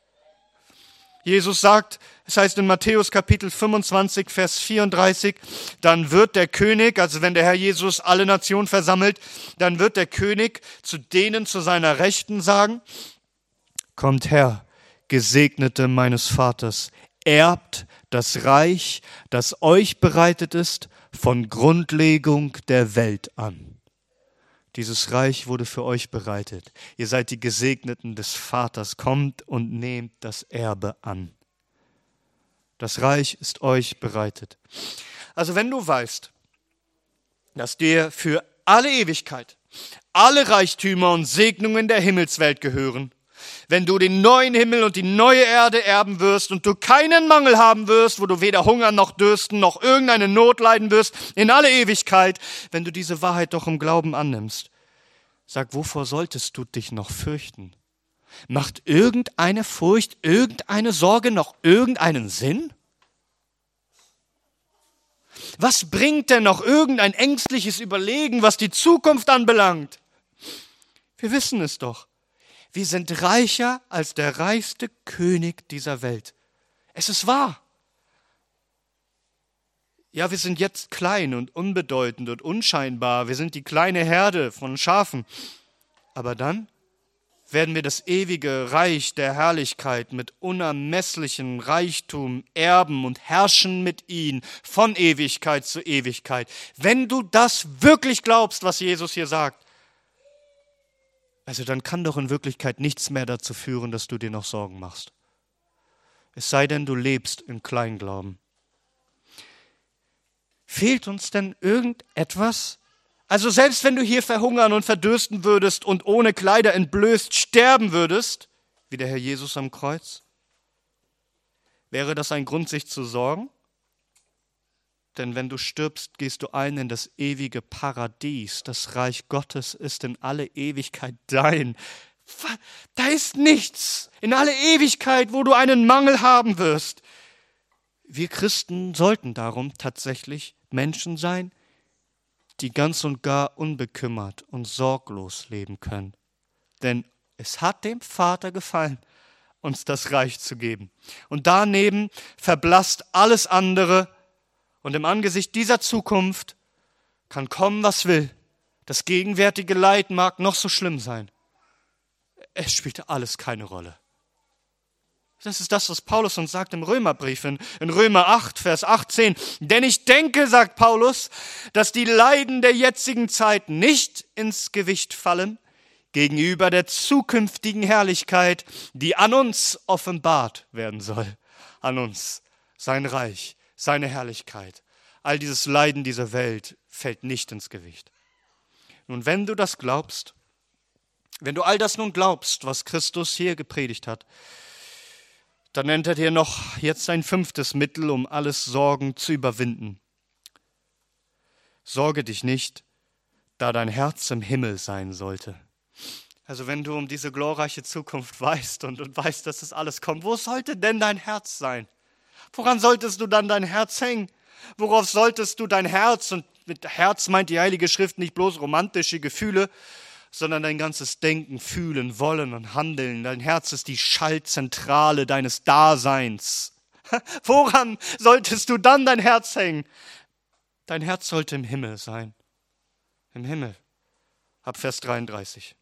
Jesus sagt, es heißt in Matthäus Kapitel 25, Vers 34, dann wird der König, also wenn der Herr Jesus alle Nationen versammelt, dann wird der König zu denen zu seiner Rechten sagen, kommt her, Gesegnete meines Vaters, erbt das Reich, das euch bereitet ist, von Grundlegung der Welt an. Dieses Reich wurde für euch bereitet. Ihr seid die Gesegneten des Vaters. Kommt und nehmt das Erbe an. Das Reich ist euch bereitet. Also wenn du weißt, dass dir für alle Ewigkeit alle Reichtümer und Segnungen der Himmelswelt gehören, wenn du den neuen Himmel und die neue Erde erben wirst und du keinen Mangel haben wirst, wo du weder hungern noch dürsten noch irgendeine Not leiden wirst, in alle Ewigkeit, wenn du diese Wahrheit doch im Glauben annimmst, sag, wovor solltest du dich noch fürchten? Macht irgendeine Furcht, irgendeine Sorge noch irgendeinen Sinn? Was bringt denn noch irgendein ängstliches Überlegen, was die Zukunft anbelangt? Wir wissen es doch. Wir sind reicher als der reichste König dieser Welt. Es ist wahr. Ja, wir sind jetzt klein und unbedeutend und unscheinbar. Wir sind die kleine Herde von Schafen. Aber dann werden wir das ewige Reich der Herrlichkeit mit unermesslichem Reichtum erben und herrschen mit ihm von Ewigkeit zu Ewigkeit. Wenn du das wirklich glaubst, was Jesus hier sagt, also dann kann doch in Wirklichkeit nichts mehr dazu führen, dass du dir noch Sorgen machst. Es sei denn, du lebst im Kleinglauben. Fehlt uns denn irgendetwas? Also selbst wenn du hier verhungern und verdürsten würdest und ohne Kleider entblößt sterben würdest, wie der Herr Jesus am Kreuz, wäre das ein Grund, sich zu sorgen? Denn wenn du stirbst, gehst du ein in das ewige Paradies. Das Reich Gottes ist in alle Ewigkeit dein. Da ist nichts in alle Ewigkeit, wo du einen Mangel haben wirst. Wir Christen sollten darum tatsächlich Menschen sein, die ganz und gar unbekümmert und sorglos leben können. Denn es hat dem Vater gefallen, uns das Reich zu geben. Und daneben verblasst alles andere. Und im Angesicht dieser Zukunft kann kommen, was will. Das gegenwärtige Leid mag noch so schlimm sein. Es spielt alles keine Rolle. Das ist das, was Paulus uns sagt im Römerbrief, in Römer 8, Vers 18. Denn ich denke, sagt Paulus, dass die Leiden der jetzigen Zeit nicht ins Gewicht fallen gegenüber der zukünftigen Herrlichkeit, die an uns offenbart werden soll. An uns, sein Reich, seine Herrlichkeit. All dieses Leiden dieser Welt fällt nicht ins Gewicht. Nun, wenn du das glaubst, wenn du all das nun glaubst, was Christus hier gepredigt hat, dann nennt er dir noch jetzt ein 5. Mittel, um alles Sorgen zu überwinden. Sorge dich nicht, da dein Herz im Himmel sein sollte. Also wenn du um diese glorreiche Zukunft weißt und weißt, dass das alles kommt, wo sollte denn dein Herz sein? Woran solltest du dann dein Herz hängen? Worauf solltest du dein Herz, und mit Herz meint die Heilige Schrift nicht bloß romantische Gefühle, sondern dein ganzes Denken, Fühlen, Wollen und Handeln. Dein Herz ist die Schaltzentrale deines Daseins. Woran solltest du dann dein Herz hängen? Dein Herz sollte im Himmel sein. Im Himmel. Ab Vers 33.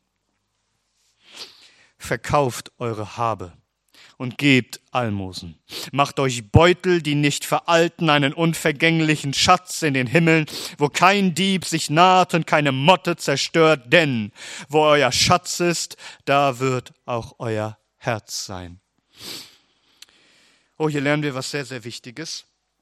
Verkauft eure Habe und gebt Almosen. Macht euch Beutel, die nicht veralten, einen unvergänglichen Schatz in den Himmeln, wo kein Dieb sich naht und keine Motte zerstört, denn wo euer Schatz ist, da wird auch euer Herz sein. Oh, hier lernen wir was sehr, sehr Wichtiges.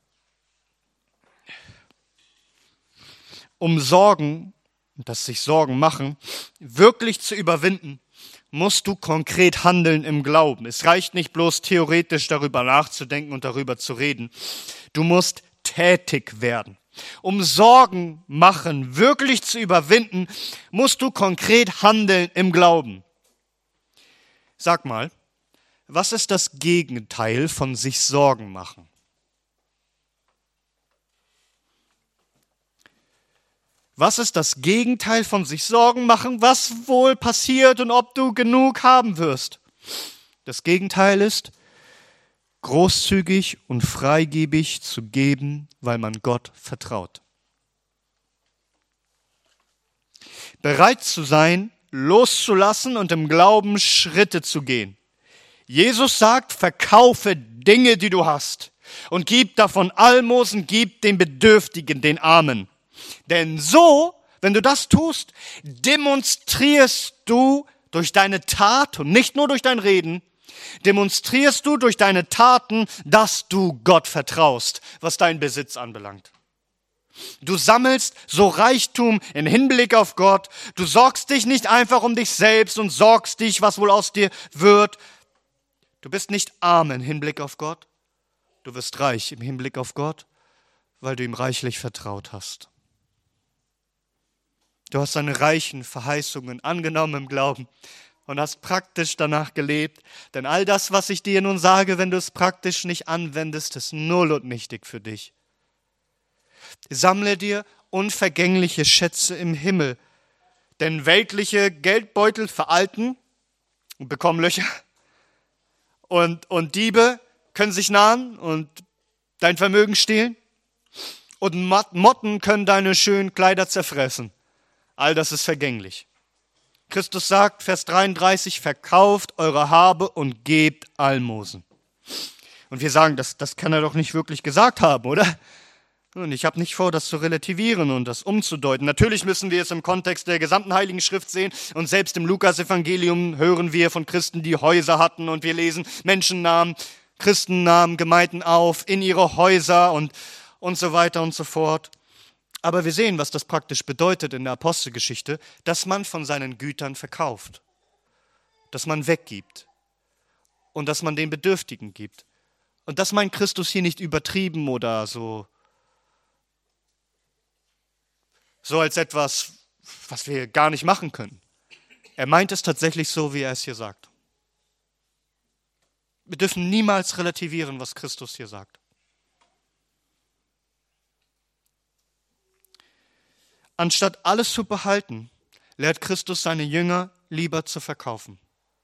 Um Sorgen, dass sich Sorgen machen, wirklich zu überwinden, musst du konkret handeln im Glauben. Es reicht nicht bloß theoretisch darüber nachzudenken und darüber zu reden. Du musst tätig werden. Um Sorgen machen wirklich zu überwinden, musst du konkret handeln im Glauben. Sag mal, was ist das Gegenteil von sich Sorgen machen? Was ist das Gegenteil von sich Sorgen machen, was wohl passiert und ob du genug haben wirst? Das Gegenteil ist, großzügig und freigebig zu geben, weil man Gott vertraut. Bereit zu sein, loszulassen und im Glauben Schritte zu gehen. Jesus sagt, verkaufe Dinge, die du hast, und gib davon Almosen, gib den Bedürftigen, den Armen. Denn so, wenn du das tust, demonstrierst du durch deine Tat und nicht nur durch dein Reden, demonstrierst du durch deine Taten, dass du Gott vertraust, was deinen Besitz anbelangt. Du sammelst so Reichtum im Hinblick auf Gott. Du sorgst dich nicht einfach um dich selbst und sorgst dich, was wohl aus dir wird. Du bist nicht arm im Hinblick auf Gott. Du wirst reich im Hinblick auf Gott, weil du ihm reichlich vertraut hast. Du hast seine reichen Verheißungen angenommen im Glauben und hast praktisch danach gelebt. Denn all das, was ich dir nun sage, wenn du es praktisch nicht anwendest, ist null und nichtig für dich. Sammle dir unvergängliche Schätze im Himmel, denn weltliche Geldbeutel veralten und bekommen Löcher und Diebe können sich nahen und dein Vermögen stehlen und Motten können deine schönen Kleider zerfressen. All das ist vergänglich. Christus sagt, Vers 33, verkauft eure Habe und gebt Almosen. Und wir sagen, das kann er doch nicht wirklich gesagt haben, oder? Und ich habe nicht vor, das zu relativieren und das umzudeuten. Natürlich müssen wir es im Kontext der gesamten Heiligen Schrift sehen. Und selbst im Lukas-Evangelium hören wir von Christen, die Häuser hatten. Und wir lesen Menschennamen, Christennamen, Gemeinden auf in ihre Häuser und so weiter und so fort. Aber wir sehen, was das praktisch bedeutet in der Apostelgeschichte, dass man von seinen Gütern verkauft, dass man weggibt und dass man den Bedürftigen gibt. Und das meint Christus hier nicht übertrieben oder so als etwas, was wir gar nicht machen können. Er meint es tatsächlich so, wie er es hier sagt. Wir dürfen niemals relativieren, was Christus hier sagt. Anstatt alles zu behalten, lehrt Christus seine Jünger, lieber zu verkaufen.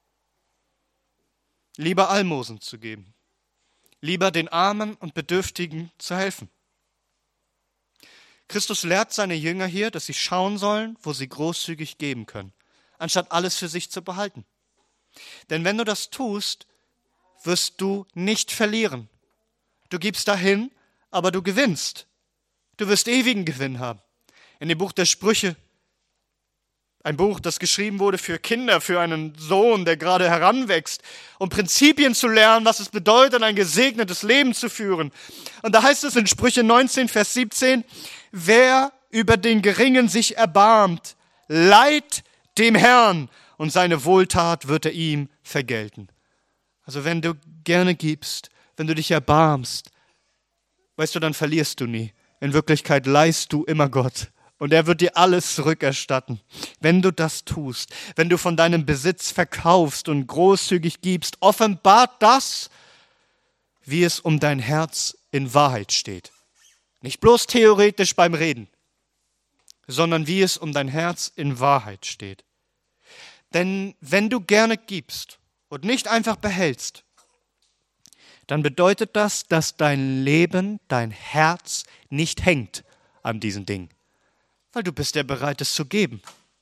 Lieber Almosen zu geben. Lieber den Armen und Bedürftigen zu helfen. Christus lehrt seine Jünger hier, dass sie schauen sollen, wo sie großzügig geben können, anstatt alles für sich zu behalten. Denn wenn du das tust, wirst du nicht verlieren. Du gibst dahin, aber du gewinnst. Du wirst ewigen Gewinn haben. In dem Buch der Sprüche, Ein Buch, das geschrieben wurde für Kinder, für einen Sohn, der gerade heranwächst, um Prinzipien zu lernen, was es bedeutet, ein gesegnetes Leben zu führen. Und da heißt es in Sprüche 19, Vers 17, wer über den Geringen sich erbarmt, leiht dem Herrn und seine Wohltat wird er ihm vergelten. Also wenn du gerne gibst, wenn du dich erbarmst, weißt du, dann verlierst du nie. In Wirklichkeit leihst du immer Gott. Und er wird dir alles zurückerstatten. Wenn du das tust, wenn du von deinem Besitz verkaufst und großzügig gibst, offenbart das, wie es um dein Herz in Wahrheit steht. Nicht bloß theoretisch beim Reden, sondern wie es um dein Herz in Wahrheit steht. Denn wenn du gerne gibst und nicht einfach behältst, dann bedeutet das, dass dein Leben, dein Herz nicht hängt an diesen Dingen. Weil du bist ja bereit, es zu geben.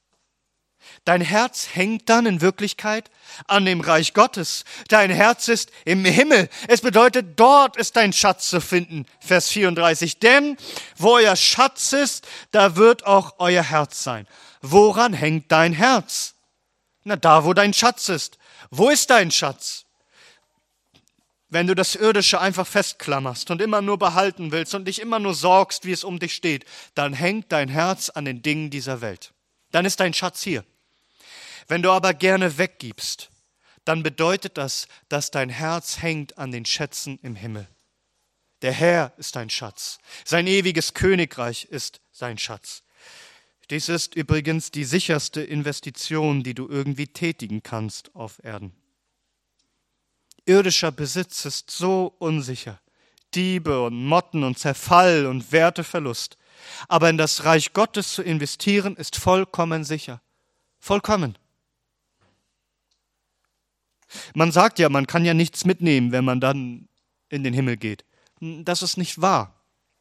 Dein Herz hängt dann in Wirklichkeit an dem Reich Gottes. Dein Herz ist im Himmel. Es bedeutet, dort ist dein Schatz zu finden. Vers 34. Denn wo euer Schatz ist, da wird auch euer Herz sein. Woran hängt dein Herz? Na, da, wo dein Schatz ist. Wo ist dein Schatz? Wenn du das Irdische einfach festklammerst und immer nur behalten willst und dich immer nur sorgst, wie es um dich steht, dann hängt dein Herz an den Dingen dieser Welt. Dann ist dein Schatz hier. Wenn du aber gerne weggibst, dann bedeutet das, dass dein Herz hängt an den Schätzen im Himmel. Der Herr ist dein Schatz. Sein ewiges Königreich ist sein Schatz. Dies ist übrigens die sicherste Investition, die du irgendwie tätigen kannst auf Erden. Irdischer Besitz ist so unsicher. Diebe und Motten und Zerfall und Werteverlust. Aber in das Reich Gottes zu investieren, ist vollkommen sicher. Vollkommen. Man sagt ja, man kann ja nichts mitnehmen, wenn man dann in den Himmel geht. Das ist nicht wahr.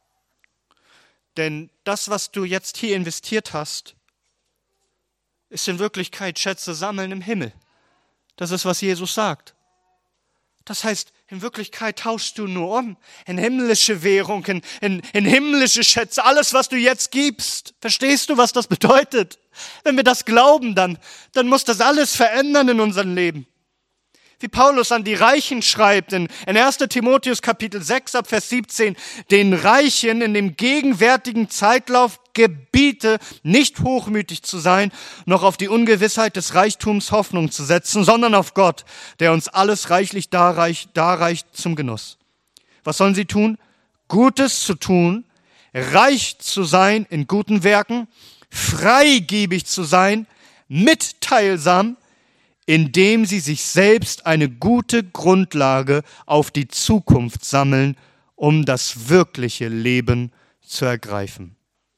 Denn das, was du jetzt hier investiert hast, ist in Wirklichkeit Schätze sammeln im Himmel. Das ist, was Jesus sagt. Das heißt, in Wirklichkeit tauschst du nur um in himmlische Währungen, in himmlische Schätze, alles, was du jetzt gibst. Verstehst du, was das bedeutet? Wenn wir das glauben, dann muss das alles verändern in unserem Leben. Wie Paulus an die Reichen schreibt in 1. Timotheus Kapitel 6 ab Vers 17, den Reichen in dem gegenwärtigen Zeitlauf gebiete, nicht hochmütig zu sein, noch auf die Ungewissheit des Reichtums Hoffnung zu setzen, sondern auf Gott, der uns alles reichlich darreicht zum Genuss. Was sollen sie tun? Gutes zu tun, reich zu sein in guten Werken, freigebig zu sein, mitteilsam, indem sie sich selbst eine gute Grundlage auf die Zukunft sammeln, um das wirkliche Leben zu ergreifen.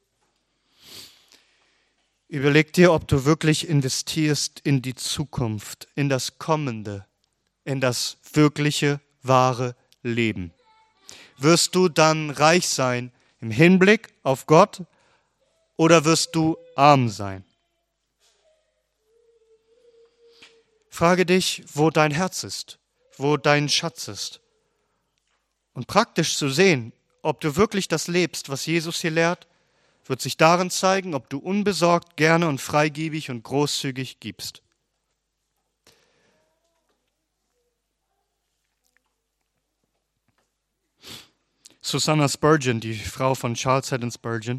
Überleg dir, ob du wirklich investierst in die Zukunft, in das Kommende, in das wirkliche, wahre Leben. Wirst du dann reich sein im Hinblick auf Gott oder wirst du arm sein? Frage dich, wo dein Herz ist, wo dein Schatz ist. Und praktisch zu sehen, ob du wirklich das lebst, was Jesus hier lehrt, wird sich darin zeigen, ob du unbesorgt, gerne und freigebig und großzügig gibst. Susanna Spurgeon, die Frau von Charles Haddon Spurgeon,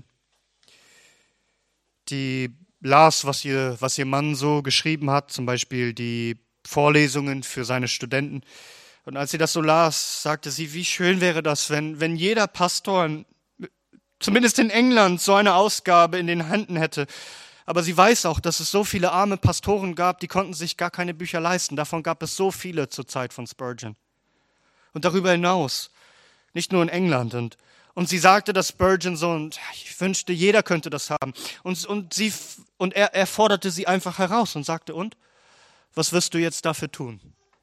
die las, was ihr Mann so geschrieben hat, zum Beispiel die Vorlesungen für seine Studenten. Und als sie das so las, sagte sie, wie schön wäre das, wenn jeder Pastor, zumindest in England, so eine Ausgabe in den Händen hätte. Aber sie weiß auch, dass es so viele arme Pastoren gab, die konnten sich gar keine Bücher leisten. Davon gab es so viele zur Zeit von Spurgeon. Und darüber hinaus, nicht nur in England. Und sie sagte, dass Spurgeon so, und ich wünschte, jeder könnte das haben. Und er forderte sie einfach heraus und sagte, und? Was wirst du jetzt dafür tun?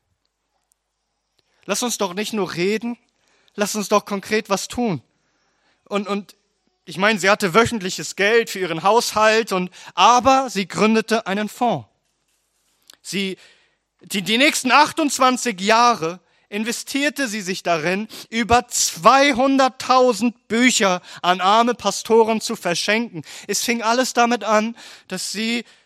Lass uns doch nicht nur reden, lass uns doch konkret was tun. Und ich meine, sie hatte wöchentliches Geld für ihren Haushalt, aber sie gründete einen Fonds. Die nächsten 28 Jahre investierte sie sich darin, über 200.000 Bücher an arme Pastoren zu verschenken. Es fing alles damit an, dass sie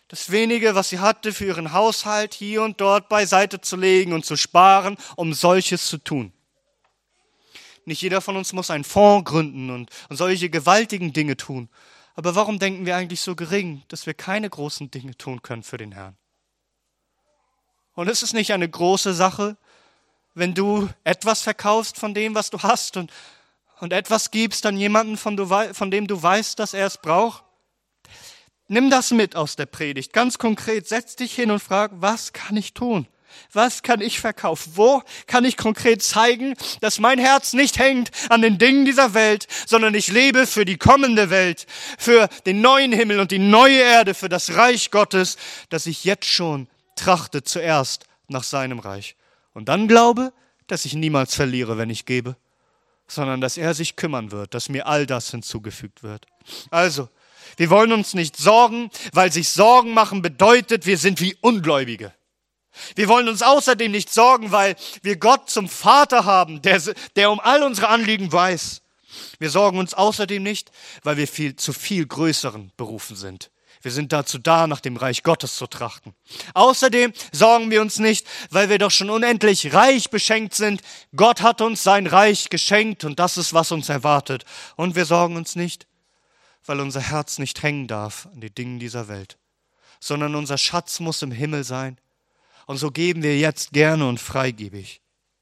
das wenige, was sie hatte, für ihren Haushalt hier und dort beiseite zu legen und zu sparen, um solches zu tun. Nicht jeder von uns muss einen Fonds gründen und solche gewaltigen Dinge tun. Aber warum denken wir eigentlich so gering, dass wir keine großen Dinge tun können für den Herrn? Und ist es nicht eine große Sache, wenn du etwas verkaufst von dem, was du hast und etwas gibst an jemanden, von dem du weißt, dass er es braucht? Nimm das mit aus der Predigt, ganz konkret. Setz dich hin und frag, was kann ich tun? Was kann ich verkaufen? Wo kann ich konkret zeigen, dass mein Herz nicht hängt an den Dingen dieser Welt, sondern ich lebe für die kommende Welt, für den neuen Himmel und die neue Erde, für das Reich Gottes, dass ich jetzt schon trachte zuerst nach seinem Reich. Und dann glaube, dass ich niemals verliere, wenn ich gebe, sondern dass er sich kümmern wird, dass mir all das hinzugefügt wird. Also, wir wollen uns nicht sorgen, weil sich Sorgen machen bedeutet, wir sind wie Ungläubige. Wir wollen uns außerdem nicht sorgen, weil wir Gott zum Vater haben, der um all unsere Anliegen weiß. Wir sorgen uns außerdem nicht, weil wir zu viel größeren berufen sind. Wir sind dazu da, nach dem Reich Gottes zu trachten. Außerdem sorgen wir uns nicht, weil wir doch schon unendlich reich beschenkt sind. Gott hat uns sein Reich geschenkt und das ist, was uns erwartet. Und wir sorgen uns nicht, weil unser Herz nicht hängen darf an die Dinge dieser Welt, sondern unser Schatz muss im Himmel sein. Und so geben wir jetzt gerne und freigebig.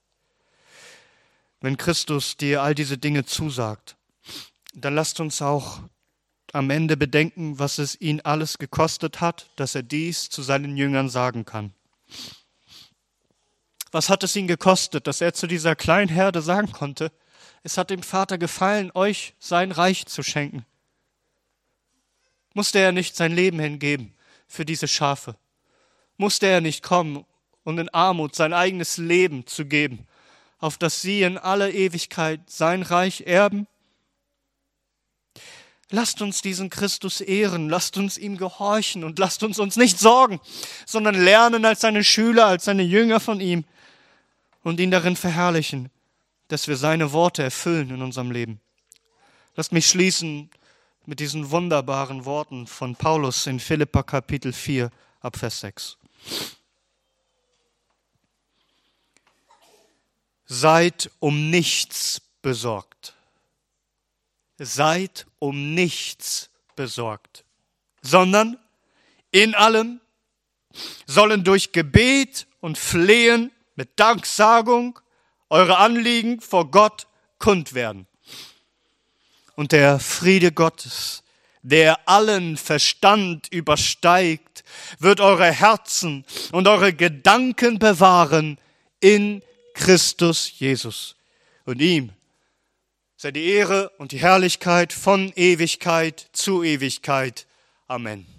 Wenn Christus dir all diese Dinge zusagt, dann lasst uns auch am Ende bedenken, was es ihn alles gekostet hat, dass er dies zu seinen Jüngern sagen kann. Was hat es ihn gekostet, dass er zu dieser kleinen Herde sagen konnte, es hat dem Vater gefallen, euch sein Reich zu schenken? Musste er nicht sein Leben hingeben für diese Schafe? Musste er nicht kommen und in Armut sein eigenes Leben zu geben, auf dass sie in aller Ewigkeit sein Reich erben? Lasst uns diesen Christus ehren, lasst uns ihm gehorchen und lasst uns nicht sorgen, sondern lernen als seine Schüler, als seine Jünger von ihm und ihn darin verherrlichen, dass wir seine Worte erfüllen in unserem Leben. Lasst mich schließen mit diesen wunderbaren Worten von Paulus in Philipper Kapitel 4 ab Vers 6. Seid um nichts besorgt. Seid um nichts besorgt, sondern in allem sollen durch Gebet und Flehen mit Danksagung eure Anliegen vor Gott kund werden. Und der Friede Gottes, der allen Verstand übersteigt, wird eure Herzen und eure Gedanken bewahren in Christus Jesus. Und ihm sei die Ehre und die Herrlichkeit von Ewigkeit zu Ewigkeit. Amen.